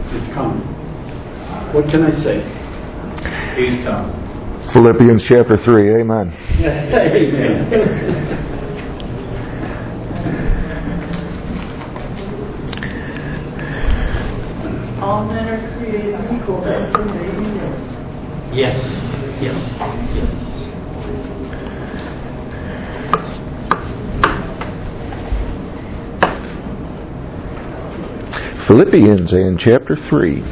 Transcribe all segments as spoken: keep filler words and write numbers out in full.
It's coming. What can I say? He's coming. Philippians chapter three. Amen. Amen. All men are created equal as the name is. Yes. Yes. Yes. Philippians and chapter three.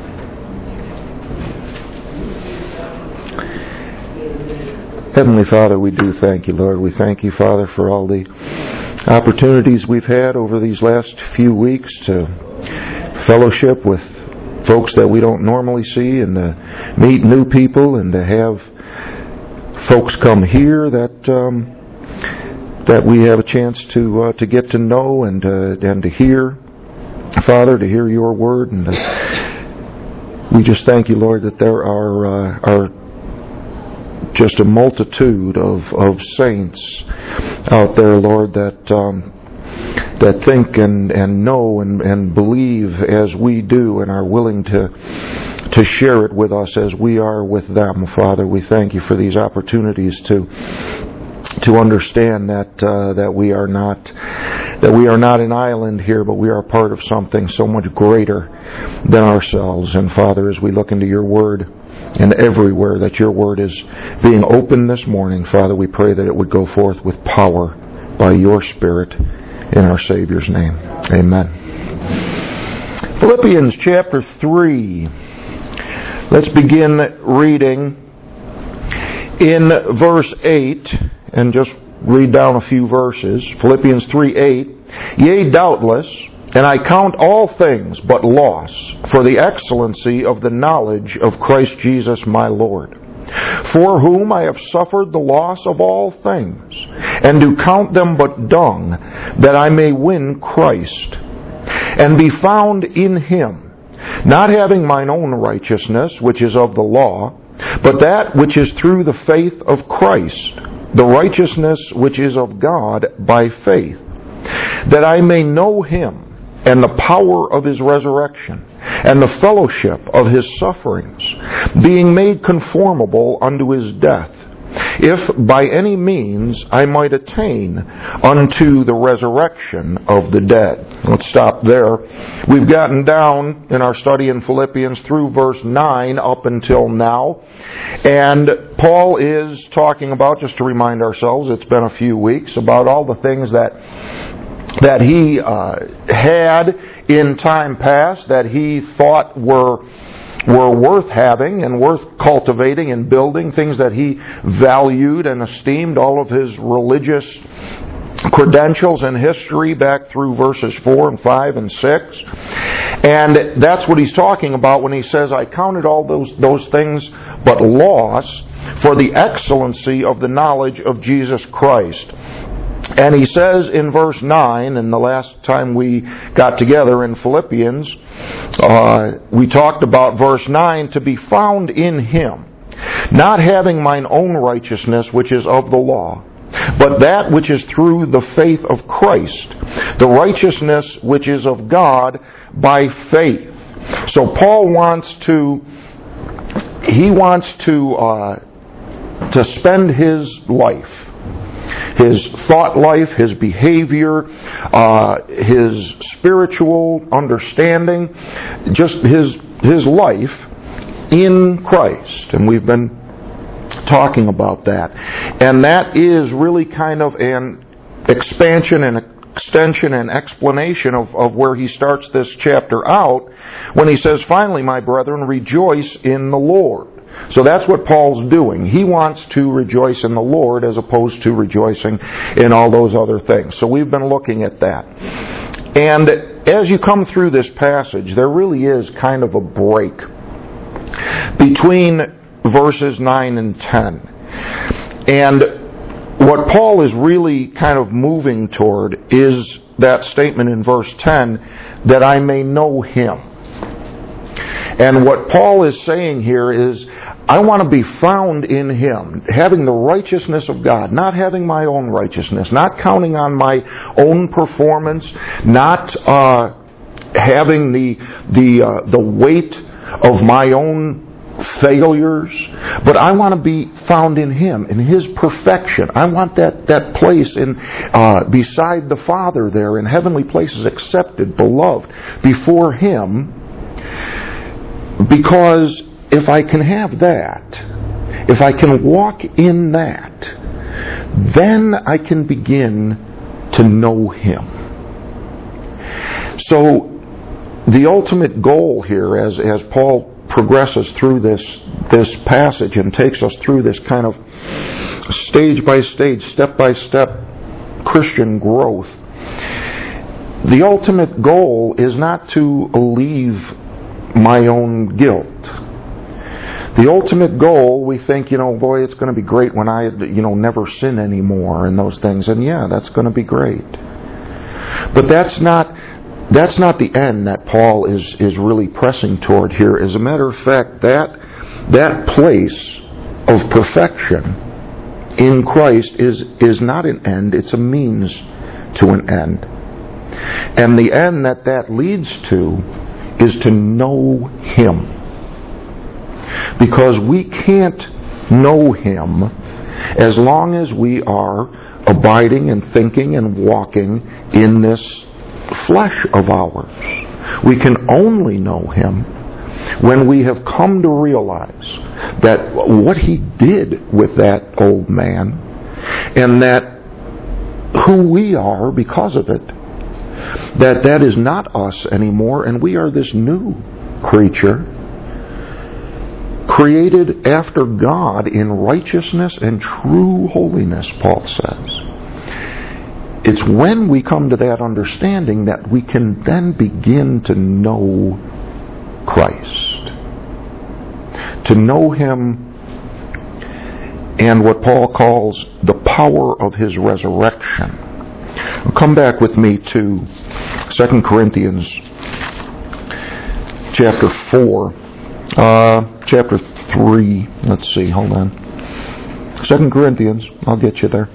Heavenly Father, we do thank you, Lord. We thank you, Father, for all the opportunities we've had over these last few weeks to fellowship with folks that we don't normally see and to meet new people and to have folks come here that um, that we have a chance to uh, to get to know and uh, and to hear, Father, to hear your word. And to, we just thank you, Lord, that there are uh, are just a multitude of, of saints out there, Lord, that um, that think and, and know and, and believe as we do and are willing to to share it with us as we are with them. Father, we thank you for these opportunities to to understand that uh, that we are not that we are not an island here, but we are part of something so much greater than ourselves. And Father, as we look into your word, and everywhere that your word is being opened this morning, Father, we pray that it would go forth with power by your Spirit in our Savior's name. Amen. Philippians chapter three. Let's begin reading in verse eight and just read down a few verses. Philippians three eight. Yea, doubtless, and I count all things but loss for the excellency of the knowledge of Christ Jesus my Lord, for whom I have suffered the loss of all things, and do count them but dung, that I may win Christ, and be found in Him, not having mine own righteousness, which is of the law, but that which is through the faith of Christ, the righteousness which is of God by faith, that I may know Him, and the power of His resurrection, and the fellowship of His sufferings, being made conformable unto His death, if by any means I might attain unto the resurrection of the dead. Let's stop there. We've gotten down in our study in Philippians through verse nine up until now, and Paul is talking about, just to remind ourselves, it's been a few weeks, about all the things that that he uh, had in time past, that he thought were were worth having and worth cultivating and building, things that he valued and esteemed, all of his religious credentials and history back through verses four and five and six. And that's what he's talking about when he says, I counted all those those things but loss for the excellency of the knowledge of Jesus Christ. And he says in verse nine, and the last time we got together in Philippians, uh, we talked about verse nine, to be found in Him, not having mine own righteousness, which is of the law, but that which is through the faith of Christ, the righteousness which is of God by faith. So Paul wants to, he wants to, uh, to spend his life, his thought life, his behavior, uh, his spiritual understanding, just his his life in Christ. And we've been talking about that. And that is really kind of an expansion and extension and explanation of, of where he starts this chapter out when he says, finally, my brethren, rejoice in the Lord. So that's what Paul's doing. He wants to rejoice in the Lord as opposed to rejoicing in all those other things. So we've been looking at that. And as you come through this passage, there really is kind of a break between verses nine and ten. And what Paul is really kind of moving toward is that statement in verse ten, that I may know Him. And what Paul is saying here is, I want to be found in Him, having the righteousness of God, not having my own righteousness, not counting on my own performance, not uh, having the the uh, the weight of my own failures, but I want to be found in Him, in His perfection. I want that, that place in uh, beside the Father there in heavenly places, accepted, beloved, before Him. Because if I can have that, if I can walk in that, then I can begin to know Him. So the ultimate goal here, as as Paul progresses through this this passage and takes us through this kind of stage by stage, step by step Christian growth, the ultimate goal is not to alleviate my own guilt. The ultimate goal, we think, you know, boy, it's going to be great when I, you know, never sin anymore and those things. And yeah, that's going to be great. But that's not that's not the end that Paul is, is really pressing toward here. As a matter of fact, that that place of perfection in Christ is, is not an end, it's a means to an end. And the end that that leads to is to know Him. Because we can't know Him as long as we are abiding and thinking and walking in this flesh of ours. We can only know Him when we have come to realize that what He did with that old man, and that who we are because of it, that that is not us anymore, and we are this new creature created after God in righteousness and true holiness, Paul says. It's when we come to that understanding that we can then begin to know Christ. To know Him and what Paul calls the power of His resurrection. Come back with me to Second Corinthians chapter four. Uh, chapter three. Let's see, hold on. Second Corinthians, I'll get you there.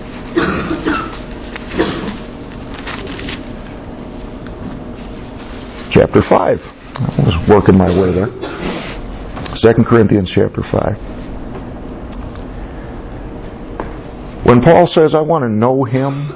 Chapter five. I was working my way there. Second Corinthians chapter five. When Paul says, I want to know Him,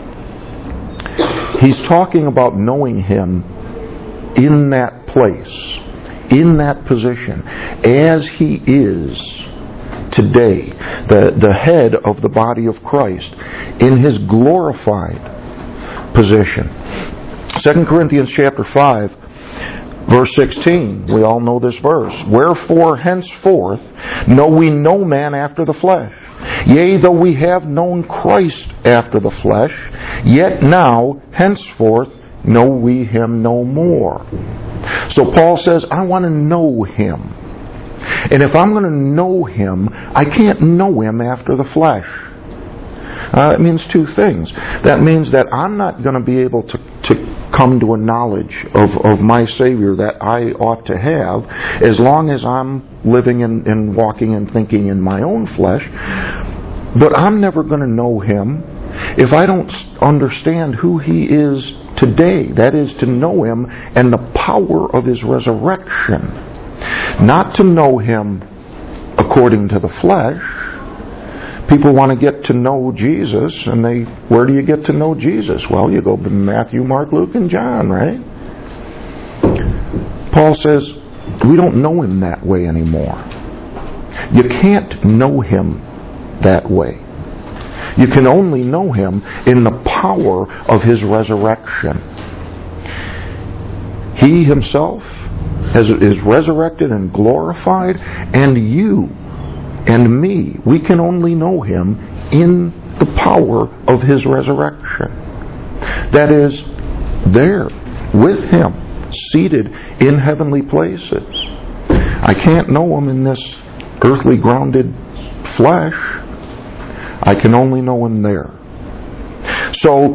he's talking about knowing Him in that place, in that position, as He is today, the, the head of the body of Christ, in His glorified position. Second Corinthians chapter five, verse sixteen, we all know this verse. Wherefore henceforth know we no man after the flesh. Yea, though we have known Christ after the flesh, yet now henceforth know we Him no more. So Paul says, I want to know Him. And if I'm going to know Him, I can't know Him after the flesh. Uh, it means two things. That means that I'm not going to be able to, to come to a knowledge of, of my Savior that I ought to have as long as I'm living and, and walking and thinking in my own flesh. But I'm never going to know Him if I don't understand who He is today. That is, to know Him and the power of His resurrection. Not to know Him according to the flesh. People want to get to know Jesus, and they, where do you get to know Jesus? Well, you go to Matthew, Mark, Luke, and John, right? Paul says, we don't know Him that way anymore. You can't know Him that way. You can only know Him in the power of His resurrection. He Himself has, is resurrected and glorified, and you and me, we can only know Him in the power of His resurrection. That is, there, with Him, seated in heavenly places. I can't know Him in this earthly grounded flesh. I can only know Him there. So,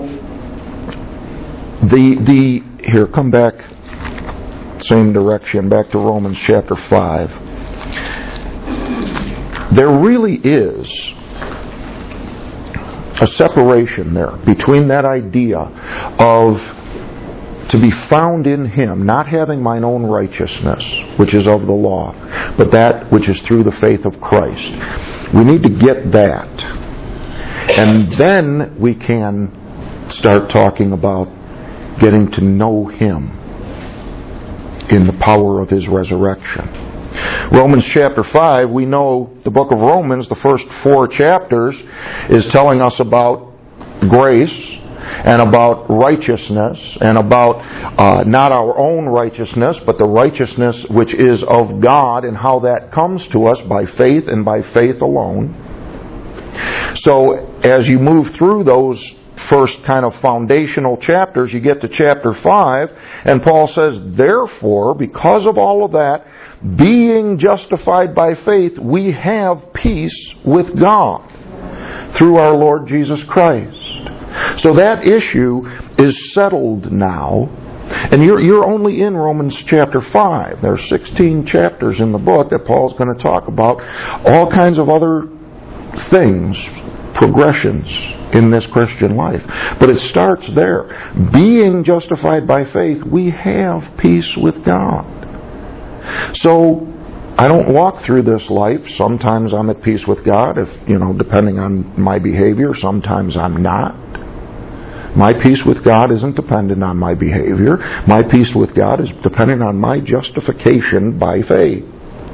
the, the, here, come back, same direction, back to Romans chapter five. There really is a separation there between that idea of to be found in Him, not having mine own righteousness, which is of the law, but that which is through the faith of Christ. We need to get that. And then we can start talking about getting to know Him in the power of His resurrection. Romans chapter five, we know the book of Romans, the first four chapters, is telling us about grace and about righteousness and about uh, not our own righteousness, but the righteousness which is of God, and how that comes to us by faith and by faith alone. So as you move through those first kind of foundational chapters, you get to chapter five, and Paul says, therefore, because of all of that, being justified by faith, we have peace with God through our Lord Jesus Christ. So that issue is settled now. And you're, you're only in Romans chapter five. There are sixteen chapters in the book that Paul's going to talk about all kinds of other things, progressions in this Christian life. But it starts there. Being justified by faith, we have peace with God. So I don't walk through this life. Sometimes I'm at peace with God, if you know, depending on my behavior. Sometimes I'm not. My peace with God isn't dependent on my behavior. My peace with God is dependent on my justification by faith.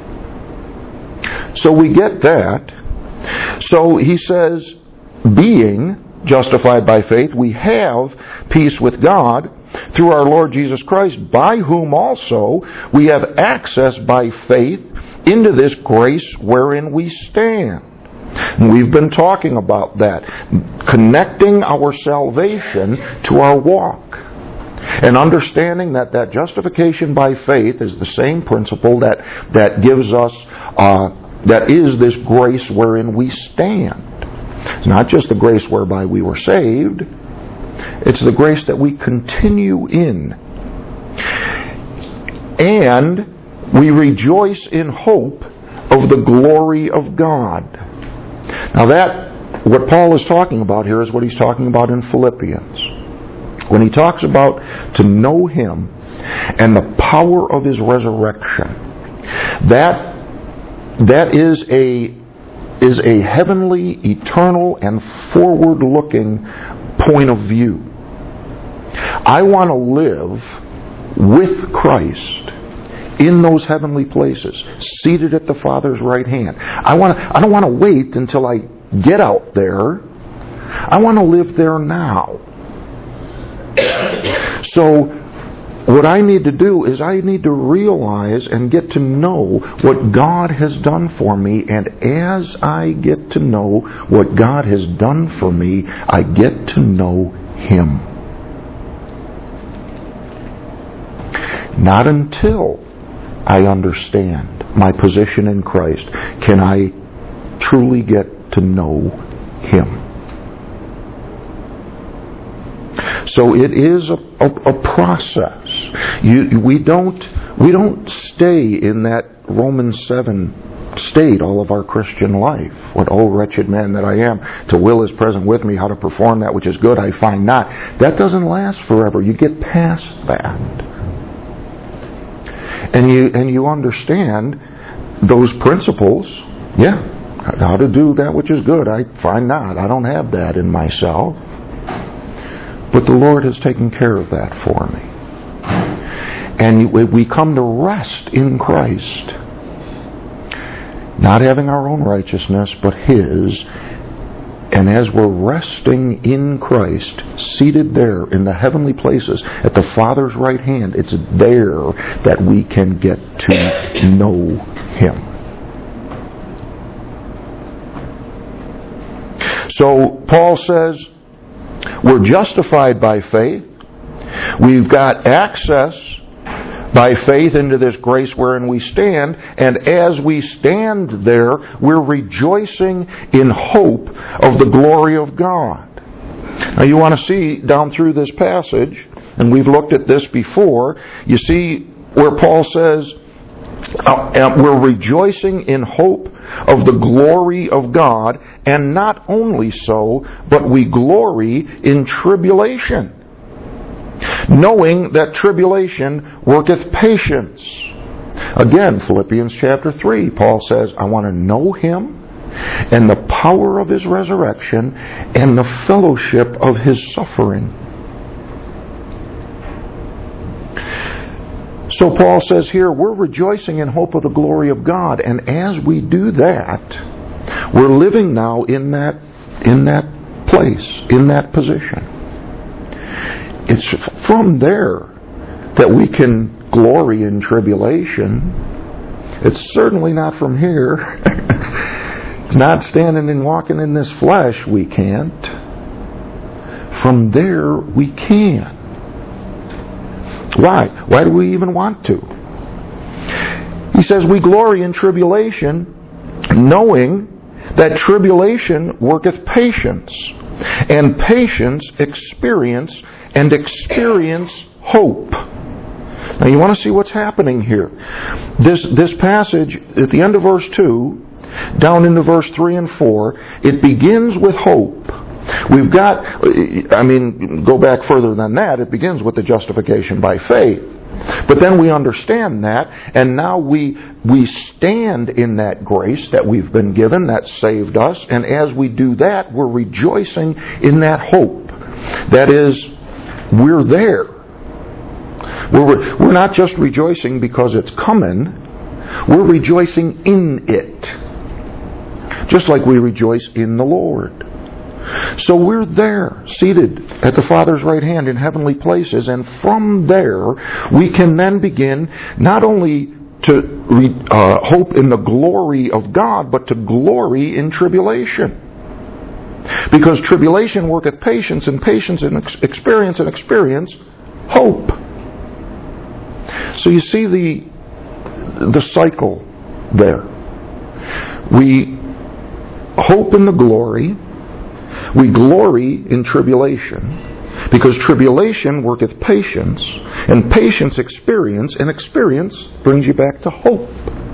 So we get that. So he says, being justified by faith, we have peace with God through our Lord Jesus Christ, by whom also we have access by faith into this grace wherein we stand. And we've been talking about that, connecting our salvation to our walk, and understanding that that justification by faith is the same principle that that gives us, uh, that is this grace wherein we stand. It's not just the grace whereby we were saved, it's the grace that we continue in. And we rejoice in hope of the glory of God. Now that, what Paul is talking about here is what he's talking about in Philippians. When he talks about to know Him and the power of His resurrection, that that is a is a heavenly, eternal, and forward-looking point of view. I want to live with Christ in those heavenly places, seated at the Father's right hand. I want to, I don't want to wait until I get out there. I want to live there now. So what I need to do is I need to realize and get to know what God has done for me, and as I get to know what God has done for me, I get to know Him. Not until I understand my position in Christ can I truly get to know Him. So it is a, a, a process. You, we don't we don't stay in that Romans seven state all of our Christian life. What, oh wretched man that I am, to will is present with me, how to perform that which is good I find not. That doesn't last forever. You get past that. And you and you understand those principles. Yeah, how to do that which is good I find not. I don't have that in myself. But the Lord has taken care of that for me. And we come to rest in Christ, not having our own righteousness, but His. And as we're resting in Christ, seated there in the heavenly places at the Father's right hand, it's there that we can get to know Him. So Paul says, we're justified by faith. We've got access by faith into this grace wherein we stand. And as we stand there, we're rejoicing in hope of the glory of God. Now you want to see down through this passage, and we've looked at this before, you see where Paul says, uh, we're rejoicing in hope of the glory of God, and not only so, but we glory in tribulation. knowing that tribulation worketh patience. Again, Philippians chapter three, Paul says, I want to know Him and the power of His resurrection and the fellowship of His suffering. So Paul says here, we're rejoicing in hope of the glory of God, and as we do that, we're living now in that in that place, in that position. It's from there that we can glory in tribulation. It's certainly not from here. It's not standing and walking in this flesh, we can't. From there, we can. Why? Why do we even want to? He says we glory in tribulation, knowing that tribulation worketh patience, and patience experience, and experience hope. Now you want to see what's happening here. This this passage, at the end of verse two, down into verse three and four, it begins with hope. We've got, I mean, go back further than that, it begins with the justification by faith. But then we understand that, and now we we stand in that grace that we've been given, that saved us, and as we do that, we're rejoicing in that hope. That is, we're there. We're, we're not just rejoicing because it's coming, we're rejoicing in it. Just like we rejoice in the Lord. So we're there, seated at the Father's right hand in heavenly places, and from there we can then begin not only to re, uh, hope in the glory of God, but to glory in tribulation. Because tribulation worketh patience, and patience and ex- experience, and experience hope. So you see the the cycle there. We hope in the glory. We glory in tribulation, because tribulation worketh patience, and patience experience, and experience brings you back to hope.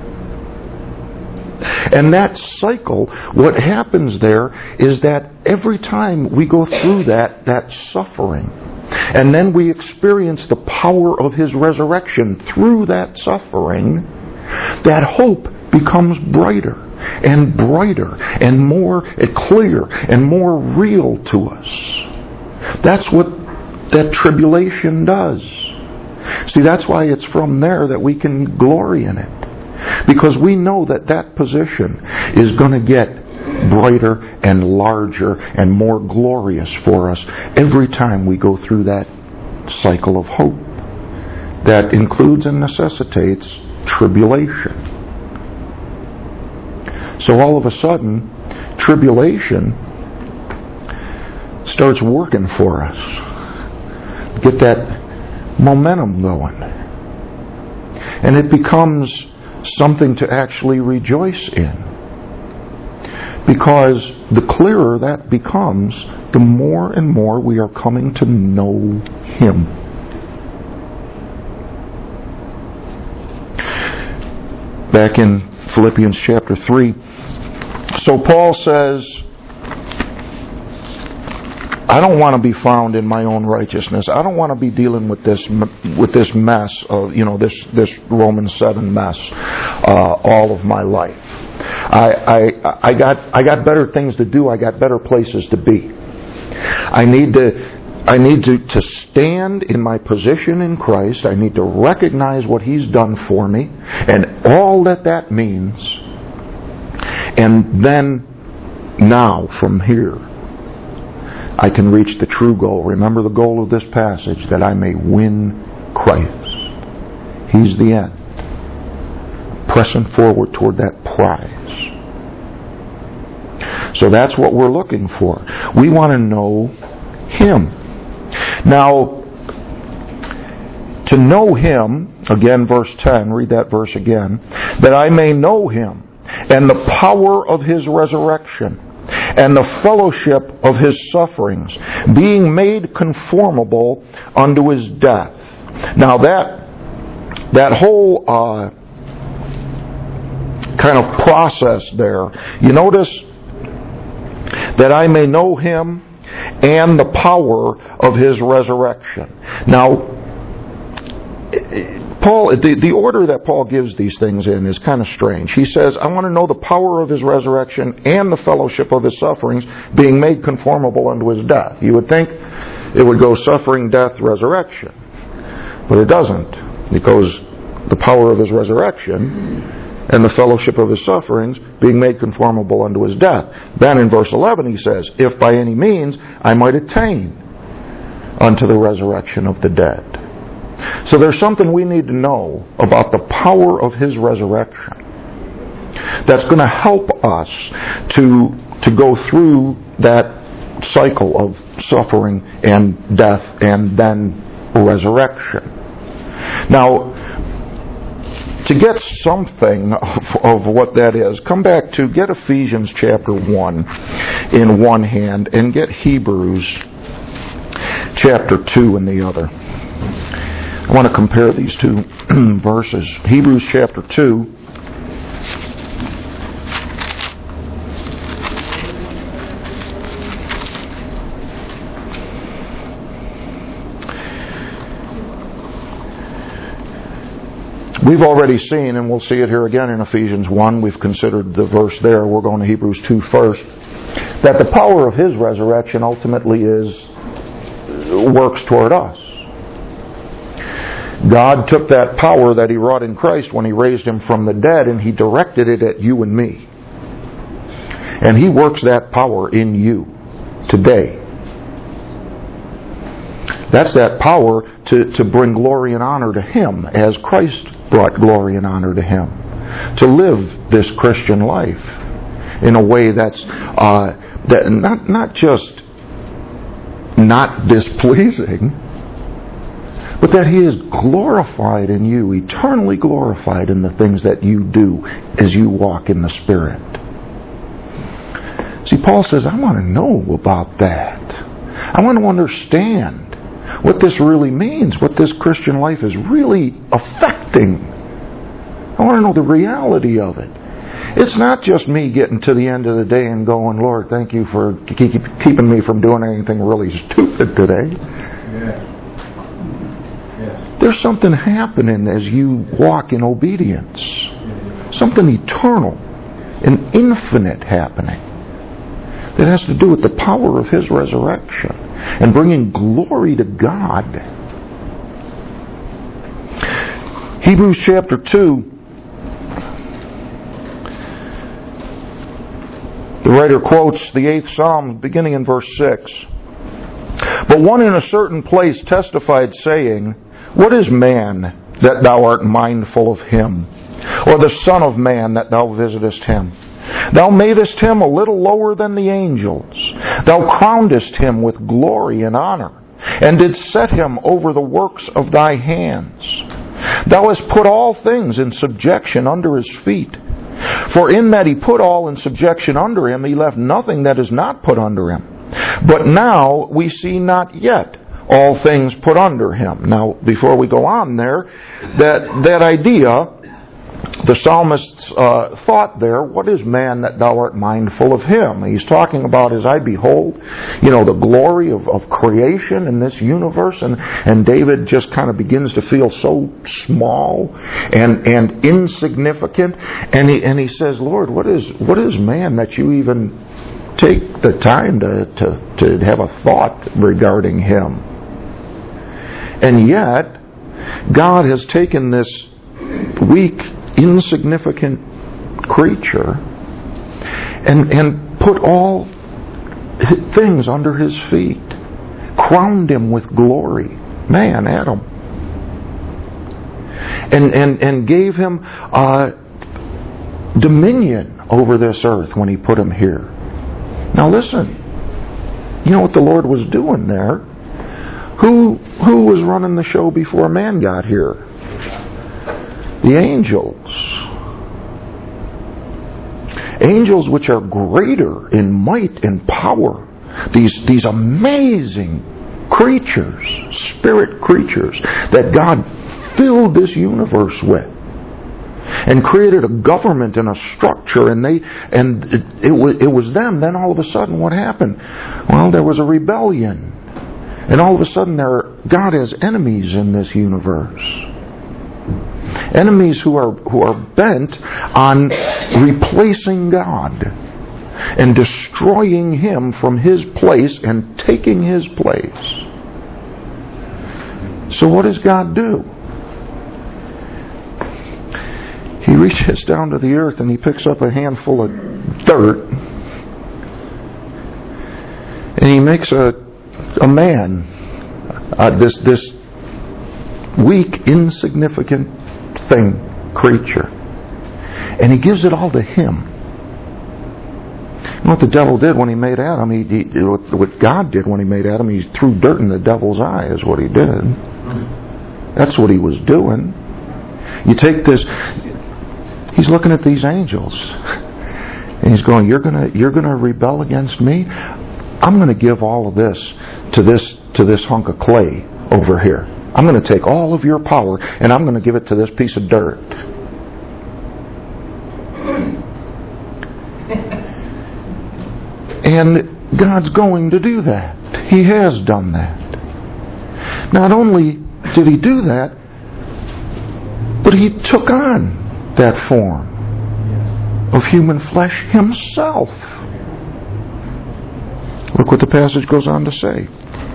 And that cycle, what happens there is that every time we go through that, that suffering, and then we experience the power of His resurrection through that suffering, that hope becomes brighter and brighter and more clear and more real to us. That's what that tribulation does. See, that's why it's from there that we can glory in it. Because we know that that position is going to get brighter and larger and more glorious for us every time we go through that cycle of hope that includes and necessitates tribulation. So all of a sudden, tribulation starts working for us. Get that momentum going. And it becomes something to actually rejoice in. Because the clearer that becomes, the more and more we are coming to know Him. Back in Philippians chapter three, so Paul says, I don't want to be found in my own righteousness. I don't want to be dealing with this with this mess of, you know, this this Romans seven mess uh, all of my life. I, I I got I got better things to do. I got better places to be. I need to I need to, to stand in my position in Christ. I need to recognize what He's done for me and all that that means. And then, now, from here, I can reach the true goal. Remember the goal of this passage, that I may win Christ. He's the end. Pressing forward toward that prize. So that's what we're looking for. We want to know Him. Now, to know Him, again, verse ten, read that verse again, that I may know Him and the power of His resurrection and the fellowship of His sufferings, being made conformable unto His death. Now that that whole uh, kind of process there, you notice that I may know Him and the power of His resurrection. Now, Paul, the, the order that Paul gives these things in is kind of strange. He says, I want to know the power of His resurrection and the fellowship of His sufferings, being made conformable unto His death. You would think it would go suffering, death, resurrection. But it doesn't. It goes the power of His resurrection and the fellowship of His sufferings, being made conformable unto His death. Then in verse eleven he says, if by any means I might attain unto the resurrection of the dead. So there's something we need to know about the power of His resurrection that's going to help us to, to go through that cycle of suffering and death and then resurrection. Now, to get something of, of what that is, come back to get Ephesians chapter one in one hand and get Hebrews chapter two in the other. I want to compare these two verses. Hebrews chapter two. We've already seen, and we'll see it here again in Ephesians one, we've considered the verse there, we're going to Hebrews two first, that the power of His resurrection ultimately is, works toward us. God took that power that He wrought in Christ when He raised Him from the dead, and He directed it at you and me. And He works that power in you today. That's that power to, to bring glory and honor to Him, as Christ brought glory and honor to Him. To live this Christian life in a way that's uh, that not not just not displeasing, but that He is glorified in you, eternally glorified in the things that you do as you walk in the Spirit. See, Paul says, I want to know about that. I want to understand what this really means, what this Christian life is really affecting. I want to know the reality of it. It's not just me getting to the end of the day and going, Lord, thank you for keep, keeping me from doing anything really stupid today. Yes. Yes. There's something happening as you walk in obedience. Something eternal and infinite happening that has to do with the power of His resurrection and bringing glory to God. Hebrews chapter two. The writer quotes the eighth Psalm beginning in verse six. But one in a certain place testified, saying, what is man that thou art mindful of him? Or the son of man that thou visitest him? Thou madest him a little lower than the angels. Thou crownedest him with glory and honor, and didst set him over the works of thy hands. Thou hast put all things in subjection under his feet. For in that He put all in subjection under Him, He left nothing that is not put under Him. But now we see not yet all things put under Him. Now, before we go on there, that, that idea, the psalmist's uh, thought there, what is man that thou art mindful of him? He's talking about as I behold, you know, the glory of, of creation in this universe, and, and David just kind of begins to feel so small and, and insignificant, and he, and he says, Lord, what is, what is man that you even take the time to, to, to have a thought regarding him? And yet, God has taken this weak, insignificant creature and and put all things under His feet, crowned him with glory, man, Adam, and and and gave him uh, dominion over this earth when He put him here. Now listen, you know what the Lord was doing there? Who who was running the show before man got here? The angels. Angels which are greater in might and power. These, these amazing creatures, spirit creatures, that God filled this universe with. and created a government and a structure, and they and it, it, was, it was them. Then all of a sudden, what happened? Well, there was a rebellion, and all of a sudden, there God has enemies in this universe. Enemies who are who are bent on replacing God and destroying Him from His place and taking His place. So what does God do? He reaches down to the earth and He picks up a handful of dirt and He makes a a man, uh, this this weak, insignificant thing, creature, and He gives it all to Him. You know what the devil did when he made Adam? He, he what God did when He made Adam, He threw dirt in the devil's eye. Is what He did. That's what He was doing. You take this. He's looking at these angels, and He's going, "You're gonna, you're gonna rebel against me. I'm going to give all of this to this to this hunk of clay over here. I'm going to take all of your power, and I'm going to give it to this piece of dirt." And God's going to do that. He has done that. Not only did He do that, but He took on that form of human flesh Himself. Look what the passage goes on to say.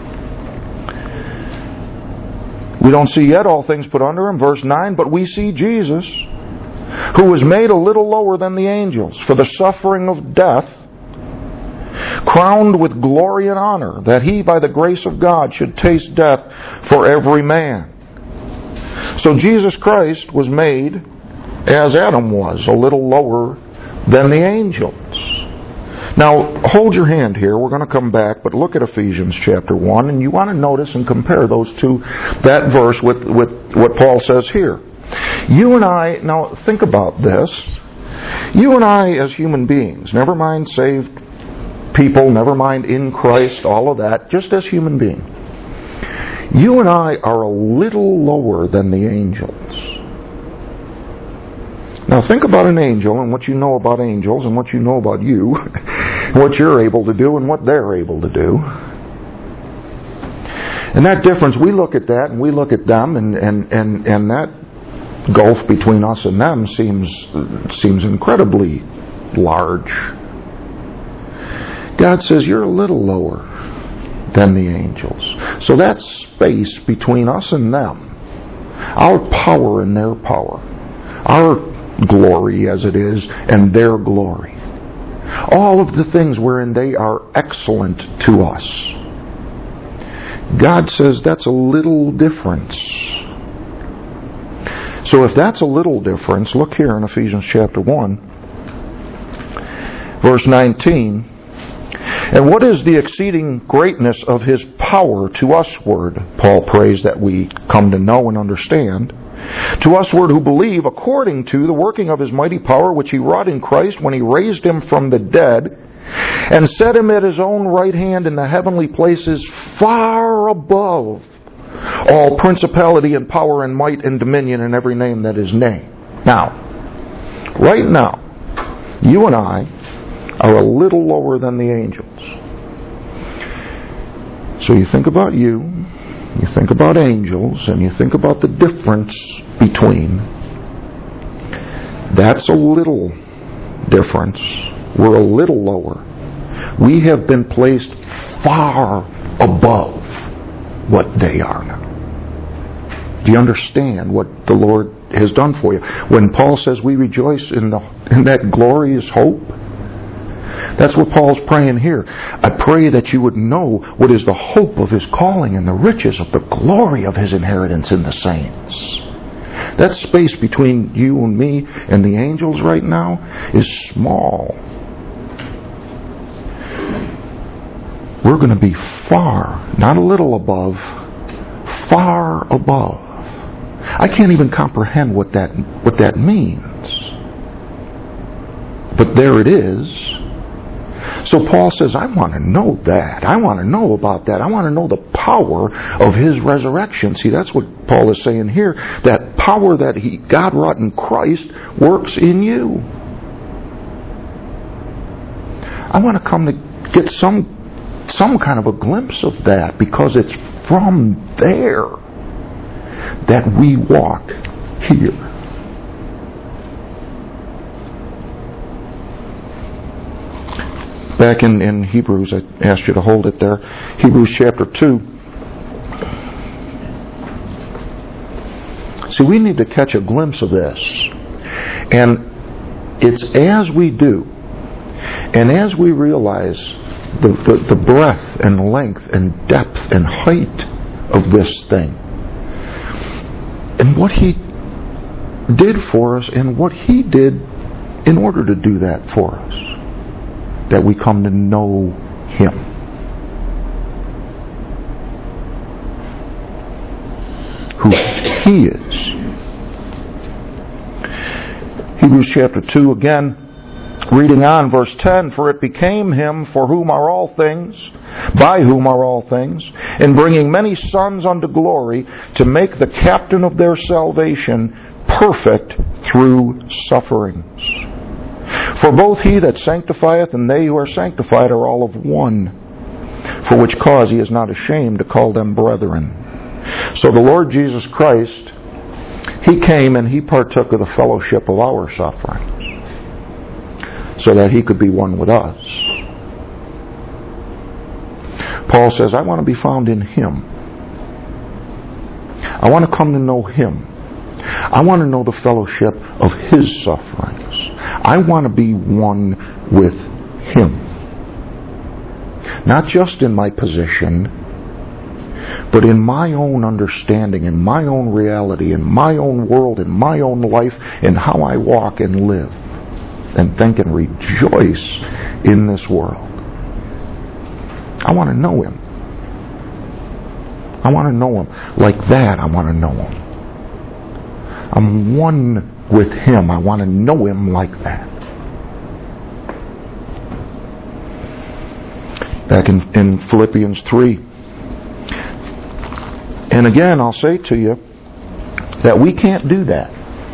We don't see yet all things put under Him. Verse nine, but we see Jesus, who was made a little lower than the angels for the suffering of death, crowned with glory and honor, that He, by the grace of God, should taste death for every man. So Jesus Christ was made as Adam was, a little lower than the angels. Now, hold your hand here. We're going to come back, but look at Ephesians chapter one, and you want to notice and compare those two, that verse with, with what Paul says here. You and I, now think about this. You and I as human beings, never mind saved people, never mind in Christ, all of that, just as human beings, you and I are a little lower than the angels. Now think about an angel and what you know about angels and what you know about you, what you're able to do and what they're able to do. And that difference, we look at that and we look at them, and, and, and, and that gulf between us and them seems seems incredibly large. God says you're a little lower than the angels. So that space between us and them, our power and their power, our glory as it is and their glory, all of the things wherein they are excellent to us, God says that's a little difference. So if that's a little difference, look here in Ephesians chapter one, verse nineteen. And what is the exceeding greatness of His power to usward, Paul prays that we come to know and understand, to usward who believe, according to the working of His mighty power which He wrought in Christ when He raised Him from the dead and set Him at His own right hand in the heavenly places, far above all principality and power and might and dominion and every name that is named. Now, right now, you and I are a little lower than the angels. So you think about you, you think about angels, and you think about the difference between. That's a little difference. We're a little lower. We have been placed far above what they are now. Do you understand what the Lord has done for you? When Paul says we rejoice in, the, in that glorious hope, that's what Paul's praying here. I pray that you would know what is the hope of His calling and the riches of the glory of His inheritance in the saints. That space between you and me and the angels right now is small. We're going to be far, not a little above, far above. I can't even comprehend what that what that means. But there it is. So Paul says, I want to know that. I want to know about that. I want to know the power of His resurrection. See, that's what Paul is saying here. That power that he, God wrought in Christ works in you. I want to come to get some some kind of a glimpse of that, because it's from there that we walk here. Back in, in Hebrews, I asked you to hold it there. Hebrews chapter two. See, we need to catch a glimpse of this. And it's as we do, and as we realize the, the, the breadth and length and depth and height of this thing, and what He did for us, and what He did in order to do that for us, that we come to know Him. Who He is. Hebrews chapter two again, reading on verse ten, for it became Him for whom are all things, by whom are all things, in bringing many sons unto glory, to make the captain of their salvation perfect through sufferings. For both He that sanctifieth and they who are sanctified are all of one, for which cause He is not ashamed to call them brethren. So the Lord Jesus Christ, He came and He partook of the fellowship of our sufferings, so that He could be one with us. Paul says, I want to be found in Him. I want to come to know Him. I want to know the fellowship of His sufferings. I want to be one with Him. Not just in my position, but in my own understanding, in my own reality, in my own world, in my own life, in how I walk and live and think and rejoice in this world. I want to know Him. I want to know Him. Like that, I want to know Him. I'm one with Him. I want to know Him like that. Back in, in Philippians three. And again, I'll say to you that we can't do that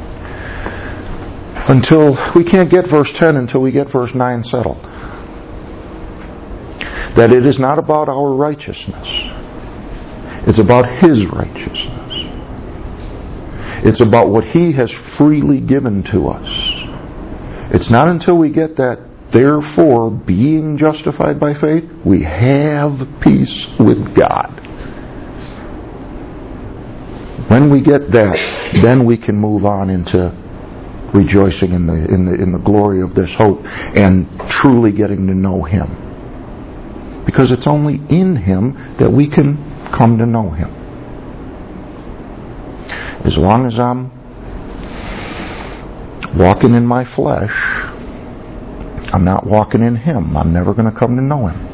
until we can't get verse ten until we get verse nine settled. That it is not about our righteousness. It's about His righteousness. It's about what He has freely given to us. It's not until we get that, therefore, being justified by faith, we have peace with God. When we get that, then we can move on into rejoicing in the in the in the glory of this hope and truly getting to know Him. Because it's only in Him that we can come to know Him. As long as I'm walking in my flesh, I'm not walking in Him. I'm never going to come to know Him.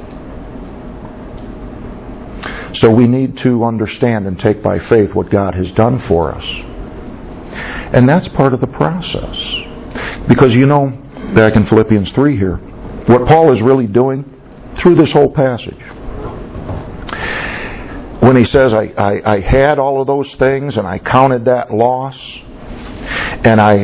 So we need to understand and take by faith what God has done for us. And that's part of the process. Because you know, back in Philippians three here, what Paul is really doing through this whole passage, when he says, I, I, I had all of those things and I counted that loss, and I,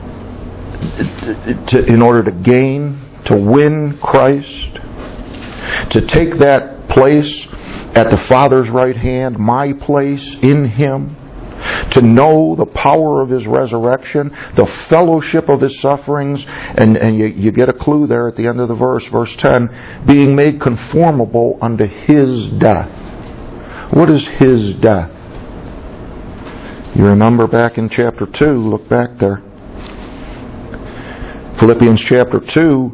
to, in order to gain, to win Christ, to take that place at the Father's right hand, my place in Him, to know the power of His resurrection, the fellowship of His sufferings, and, and you, you get a clue there at the end of the verse, verse ten, being made conformable unto His death. What is His death? You remember back in chapter two, look back there. Philippians chapter two,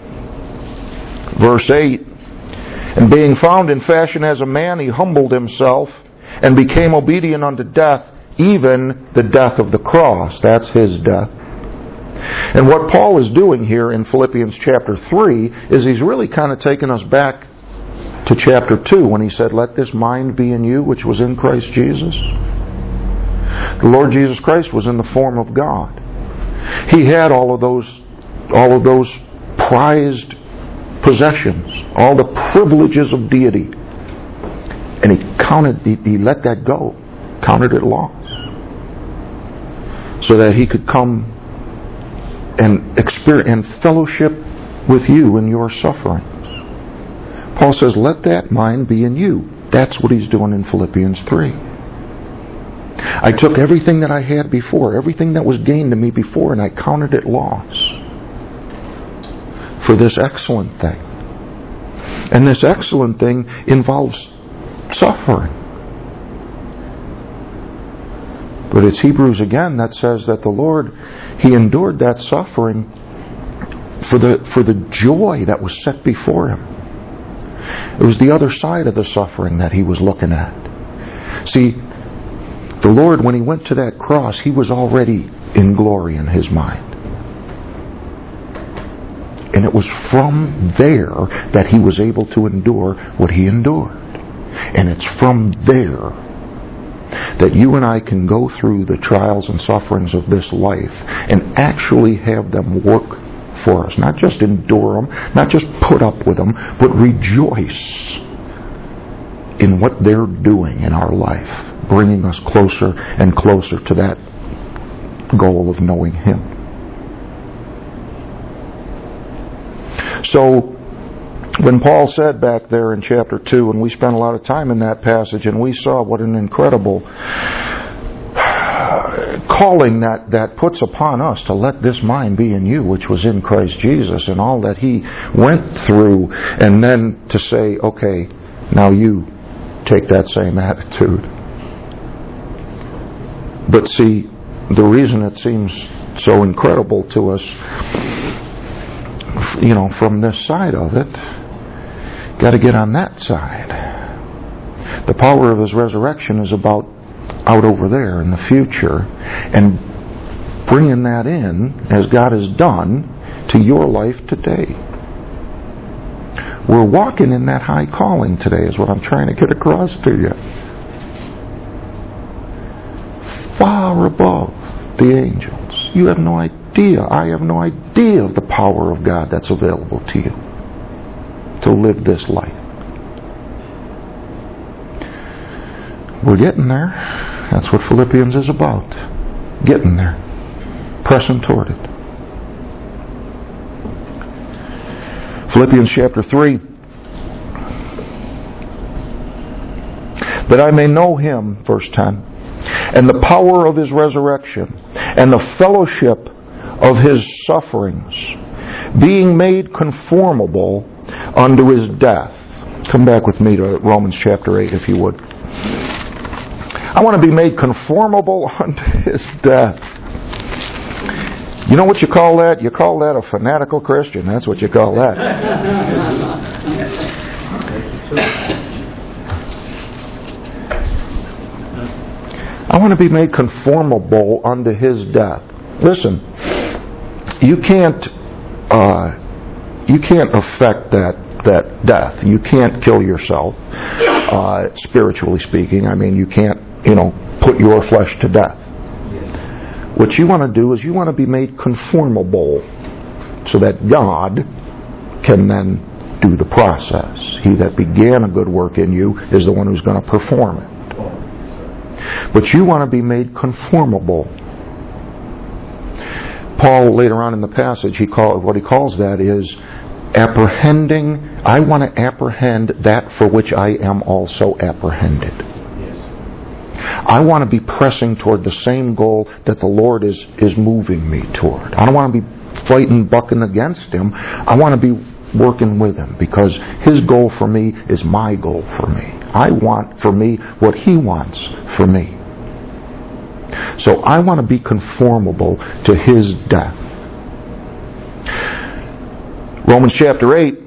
verse eight, and being found in fashion as a man, He humbled Himself and became obedient unto death, even the death of the cross. That's His death. And what Paul is doing here in Philippians chapter three is he's really kind of taking us back to chapter two when he said, let this mind be in you which was in Christ Jesus. The Lord Jesus Christ was in the form of God. He had all of those all of those prized possessions, all the privileges of deity. And he counted, he, he let that go, counted it loss, so that he could come and experience and fellowship with you in your sufferings. Paul says, let that mind be in you. That's what he's doing in Philippians three. I took everything that I had before, everything that was gained to me before, and I counted it loss for this excellent thing. And this excellent thing involves suffering. But it's Hebrews again that says that the Lord, He endured that suffering for the for the joy that was set before Him. It was the other side of the suffering that He was looking at. See, the Lord, when He went to that cross, He was already in glory in His mind. And it was from there that He was able to endure what He endured. And it's from there that you and I can go through the trials and sufferings of this life and actually have them work for us. Not just endure them, not just put up with them, but rejoice in what they're doing in our life, bringing us closer and closer to that goal of knowing Him. So, when Paul said back there in chapter two, and we spent a lot of time in that passage, and we saw what an incredible calling that, that puts upon us to let this mind be in you, which was in Christ Jesus, and all that He went through, and then to say, okay, now you take that same attitude. But see, the reason it seems so incredible to us, you know, from this side of it, got to get on that side. The power of His resurrection is about out over there in the future, and bringing that in, as God has done, to your life today. We're walking in that high calling today, is what I'm trying to get across to you. Far above the angels. You have no idea. I have no idea of the power of God that's available to you to live this life. We're getting there. That's what Philippians is about. Getting there. Pressing toward it. Philippians chapter three. That I may know Him, verse ten, and the power of His resurrection, and the fellowship of His sufferings, being made conformable unto His death. Come back with me to Romans chapter eight, if you would. I want to be made conformable unto His death. You know what you call that? You call that a fanatical Christian. That's what you call that. I want to be made conformable unto His death. Listen, you can't uh, you can't affect that that death. You can't kill yourself, uh, spiritually speaking. I mean, you can't, you know, put your flesh to death. What you want to do is you want to be made conformable so that God can then do the process. He that began a good work in you is the one who's going to perform it. But you want to be made conformable. Paul, later on in the passage, he call, what he calls that is apprehending. I want to apprehend that for which I am also apprehended. I want to be pressing toward the same goal that the Lord is, is moving me toward. I don't want to be fighting, bucking against Him. I want to be working with Him, because His goal for me is my goal for me. I want for me what He wants for me. So I want to be conformable to His death. Romans chapter eight,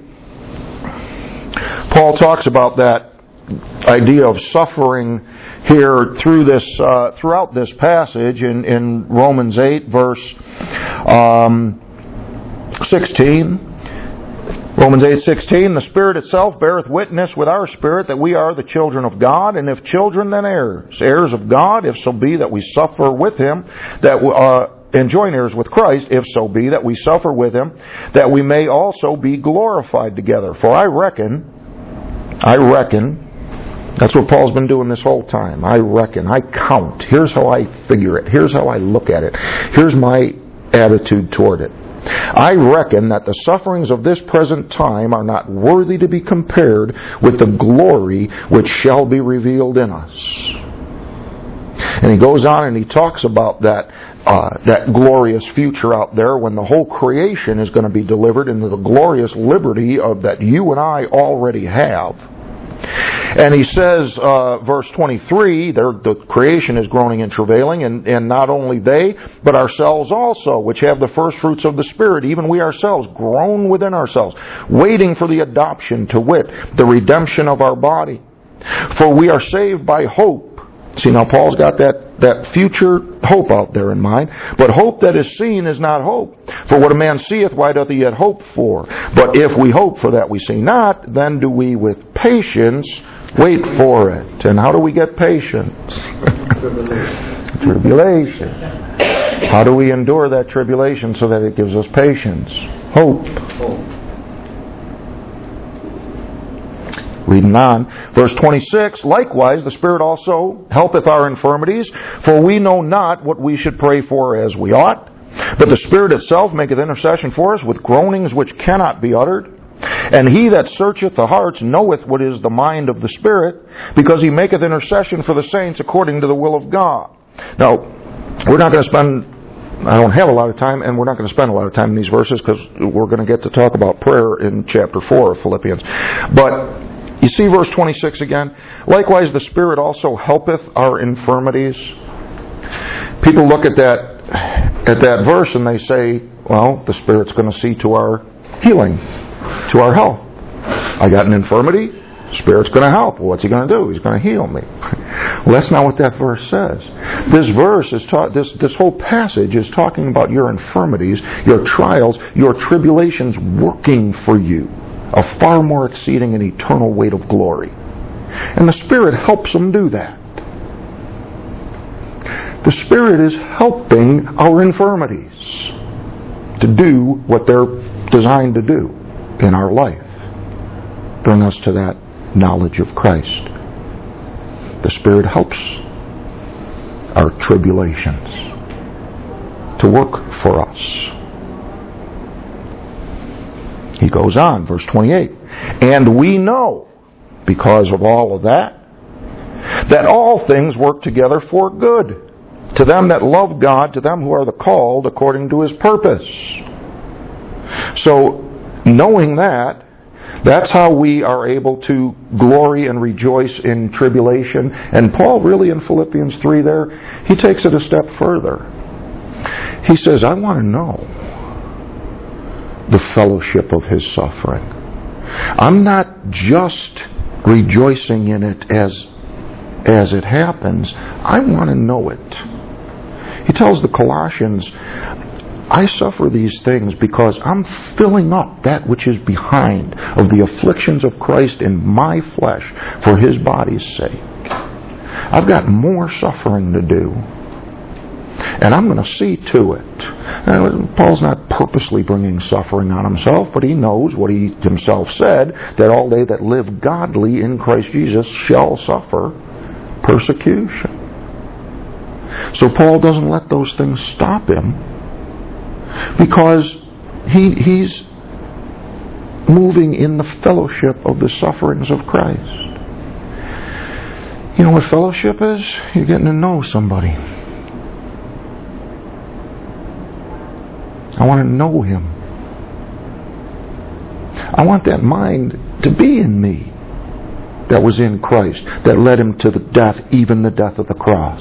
Paul talks about that idea of suffering here through this, uh, throughout this passage in, in Romans eight, verse um, sixteen. Romans eight sixteen, the Spirit itself beareth witness with our spirit that we are the children of God, and if children, then heirs, heirs of God, if so be that we suffer with Him, that uh, and joint heirs with Christ, if so be that we suffer with Him, that we may also be glorified together. For I reckon, I reckon, that's what Paul's been doing this whole time. I reckon, I count. Here's how I figure it. Here's how I look at it. Here's my attitude toward it. I reckon that the sufferings of this present time are not worthy to be compared with the glory which shall be revealed in us. And he goes on and he talks about that uh, that glorious future out there when the whole creation is going to be delivered into the glorious liberty of that you and I already have. And he says, uh, verse twenty-three, the creation is groaning and travailing, and, and not only they, but ourselves also, which have the first fruits of the Spirit, even we ourselves, groan within ourselves, waiting for the adoption, to wit, the redemption of our body. For we are saved by hope. See, now Paul's got that, that future hope out there in mind. But hope that is seen is not hope. For what a man seeth, why doth he yet hope for? But if we hope for that we see not, then do we with patience wait for it. And how do we get patience? Tribulation. Tribulation. How do we endure that tribulation so that it gives us patience? Hope. Hope. Reading on, verse twenty-six, likewise the Spirit also helpeth our infirmities, for we know not what we should pray for as we ought, but the Spirit itself maketh intercession for us with groanings which cannot be uttered. And he that searcheth the hearts knoweth what is the mind of the Spirit, because he maketh intercession for the saints according to the will of God. Now, we're not going to spend, I don't have a lot of time, and we're not going to spend a lot of time in these verses, because we're going to get to talk about prayer in chapter four of Philippians. But you see verse twenty-six again? Likewise the Spirit also helpeth our infirmities. People look at that at that verse and they say, well, the Spirit's going to see to our healing, to our health. I got an infirmity, the Spirit's going to help. Well, what's He going to do? He's going to heal me. Well, that's not what that verse says. This verse is ta- this this whole passage is talking about your infirmities, your trials, your tribulations working for you a far more exceeding and eternal weight of glory. And the Spirit helps them do that. The Spirit is helping our infirmities to do what they're designed to do in our life. Bring us to that knowledge of Christ. The Spirit helps our tribulations to work for us. He goes on, verse twenty-eight. And we know, because of all of that, that all things work together for good, to them that love God, to them who are the called according to His purpose. So, knowing that, that's how we are able to glory and rejoice in tribulation. And Paul really in Philippians three there, he takes it a step further. He says, I want to know the fellowship of His suffering. I'm not just rejoicing in it as, as it happens. I want to know it. He tells the Colossians, I suffer these things because I'm filling up that which is behind of the afflictions of Christ in my flesh for His body's sake. I've got more suffering to do. And I'm going to see to it. Now, Paul's not purposely bringing suffering on himself, but he knows what he himself said, that all they that live godly in Christ Jesus shall suffer persecution. So Paul doesn't let those things stop him, because he he's moving in the fellowship of the sufferings of Christ. You know what fellowship is? You're getting to know somebody. I want to know Him. I want that mind to be in me that was in Christ, that led Him to the death, even the death of the cross.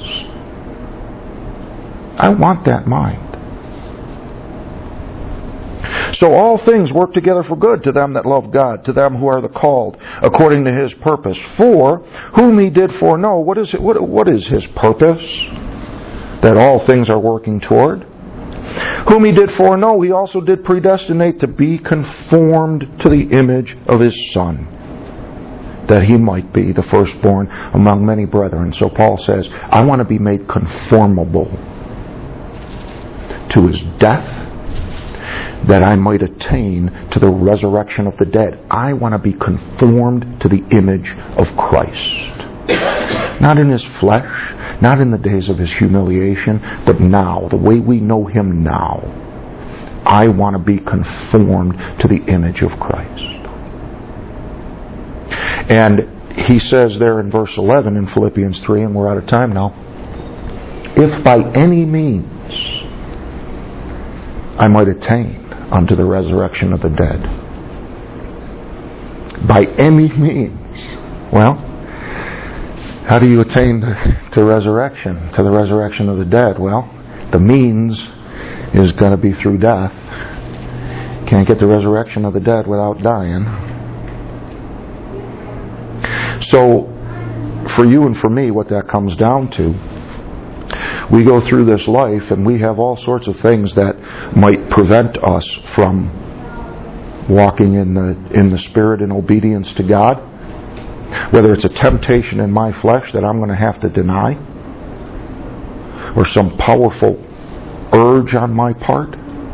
I want that mind. So all things work together for good to them that love God, to them who are the called, according to His purpose. For whom He did foreknow, what is it? What, what is His purpose that all things are working toward? Whom He did foreknow, He also did predestinate to be conformed to the image of His Son, that He might be the firstborn among many brethren. So Paul says, I want to be made conformable to His death, that I might attain to the resurrection of the dead. I want to be conformed to the image of Christ. Not in His flesh, not in the days of His humiliation, but now, the way we know Him now. I want to be conformed to the image of Christ. And he says there in verse eleven in Philippians three, and we're out of time now, if by any means I might attain unto the resurrection of the dead. By any means. Well, how do you attain to resurrection, to the resurrection of the dead? Well, the means is going to be through death. Can't get the resurrection of the dead without dying. So, for you and for me, what that comes down to, we go through this life and we have all sorts of things that might prevent us from walking in the in the Spirit in obedience to God. Whether it's a temptation in my flesh that I'm going to have to deny, or some powerful urge on my part,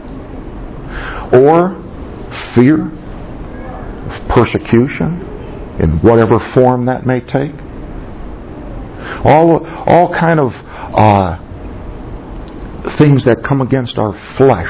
or fear of persecution in whatever form that may take. All all kind of uh, things that come against our flesh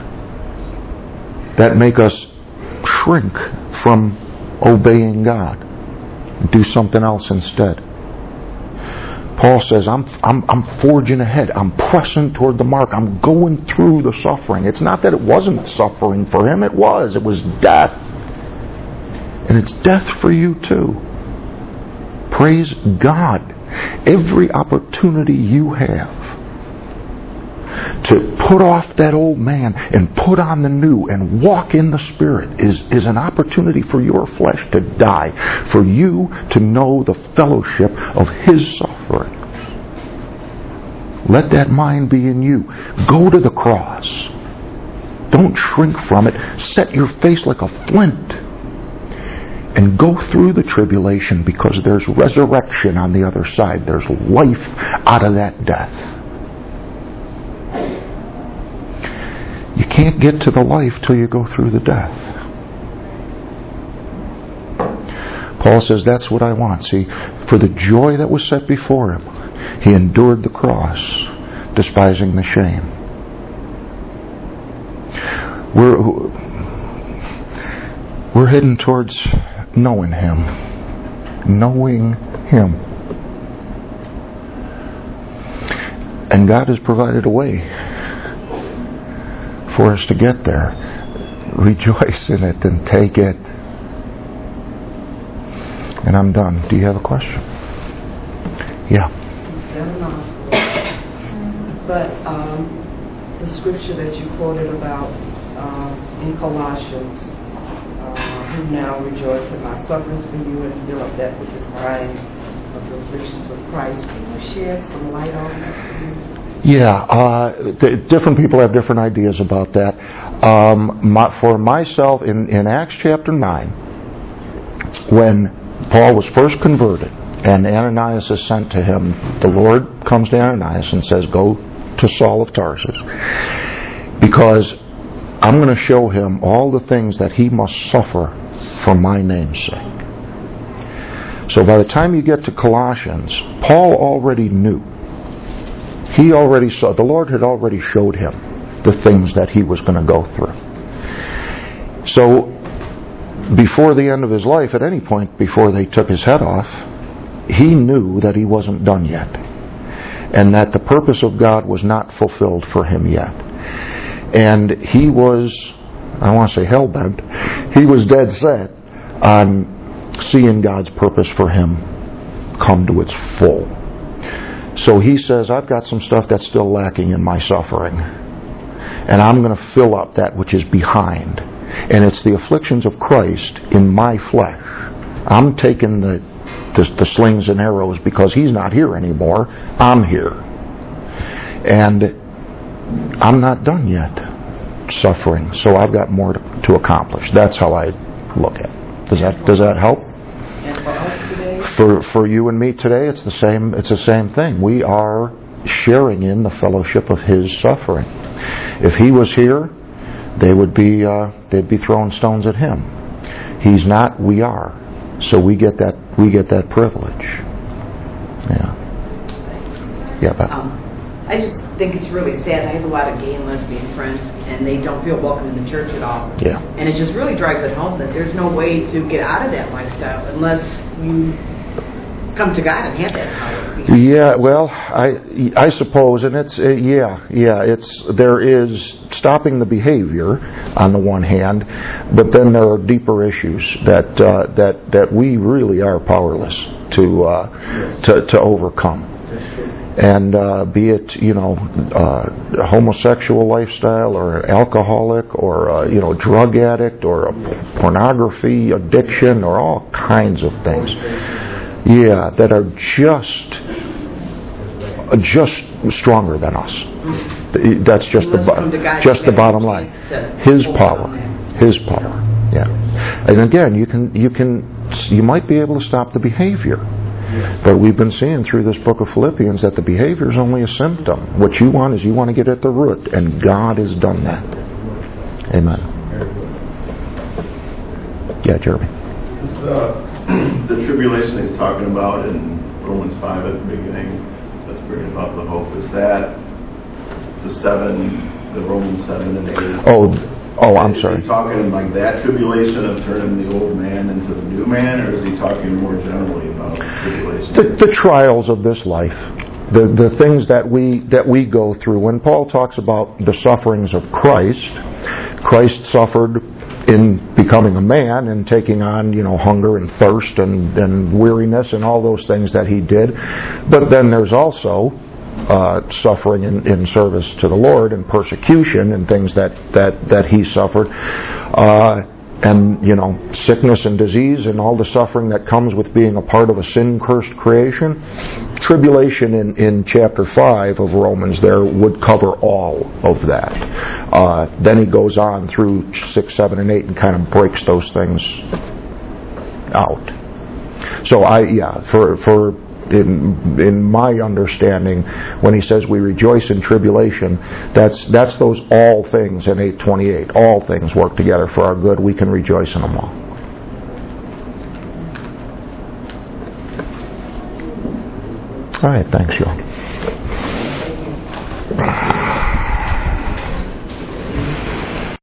that make us shrink from obeying God and do something else instead. Paul says, I'm, I'm, I'm forging ahead. I'm pressing toward the mark. I'm going through the suffering. It's not that it wasn't suffering for him. It was. It was death. And it's death for you too. Praise God. Every opportunity you have to put off that old man and put on the new and walk in the Spirit is, is an opportunity for your flesh to die, for you to know the fellowship of His suffering. Let that mind be in you. Go to the cross. Don't shrink from it. Set your face like a flint and go through the tribulation, because there's resurrection on the other side. There's life out of that death. You can't get to the life till you go through the death. Paul says, that's what I want. See, for the joy that was set before him, he endured the cross, despising the shame. We're, we're heading towards knowing Him. Knowing Him. And God has provided a way for us to get there. Rejoice in it and take it. And I'm done. Do you have a question? Yeah. But um, the scripture that you quoted about uh, in Colossians, uh, who now rejoice in my sufferings for you and fill up that which is mine of the afflictions of Christ. Can you shed some light on that? Yeah, uh, th- different people have different ideas about that. Um, my, for myself, in, in Acts chapter nine, when Paul was first converted and Ananias is sent to him, the Lord comes to Ananias and says, go to Saul of Tarsus, because I'm going to show him all the things that he must suffer for my name's sake. So by the time you get to Colossians, Paul already knew. He already saw, the Lord had already showed him the things that he was going to go through. So before the end of his life, at any point before they took his head off, he knew that he wasn't done yet, and that the purpose of God was not fulfilled for him yet. And he was, I don't want to say hell-bent, he was dead set on seeing God's purpose for him come to its full. So he says, I've got some stuff that's still lacking in my suffering, and I'm going to fill up that which is behind. And it's the afflictions of Christ in my flesh. I'm taking the, the, the slings and arrows because He's not here anymore. I'm here. And I'm not done yet suffering, so I've got more to, to accomplish. That's how I look at it. Does that does that help? And for us today? For for you and me today, it's the same. It's the same thing. We are sharing in the fellowship of His suffering. If he was here, they would be uh, they'd be throwing stones at him. He's not. We are. So we get that we get that privilege. Yeah. Yeah. But, um, I just think it's really sad. I have a lot of gay and lesbian friends, and they don't feel welcome in the church at all. Yeah. And it just really drives it home that there's no way to get out of that lifestyle unless you come to God and have that power. Yeah, well, I I suppose, and it's uh, yeah, yeah, it's there is stopping the behavior on the one hand, but then there are deeper issues that uh, that that we really are powerless to uh, to to overcome. And uh, be it, you know, uh, homosexual lifestyle or alcoholic or, uh, you know, drug addict or a pornography addiction or all kinds of things. Yeah, that are just uh, just stronger than us. That's just the bo- just the bottom line. His power. His power. Yeah. And again, you can you can you might be able to stop the behavior. But we've been seeing through this book of Philippians that the behavior is only a symptom. What you want is you want to get at the root, and God has done that. Amen. Yeah, Jeremy. The, the tribulation he's talking about in Romans five at the beginning, that's bringing about the hope. Is that the seven, the Romans seven and eight? Oh, oh, I'm is sorry. Is he talking like that tribulation of turning the old man into the new man, or is he talking more generally about tribulation? The, the trials of this life, the the things that we that we go through. When Paul talks about the sufferings of Christ, Christ suffered in becoming a man and taking on, you know, hunger and thirst and, and weariness and all those things that he did. But then there's also uh, suffering in, in service to the Lord and persecution and things that, that, that he suffered. Uh, and, you know, sickness and disease and all the suffering that comes with being a part of a sin-cursed creation. Tribulation in, in chapter five of Romans there would cover all of that. Uh, then he goes on through six, seven, and eight and kind of breaks those things out. So I, yeah, for, for, In, in my understanding, when he says we rejoice in tribulation, that's that's those all things in eight twenty-eight. All things work together for our good. We can rejoice in them all. All right, thanks, y'all.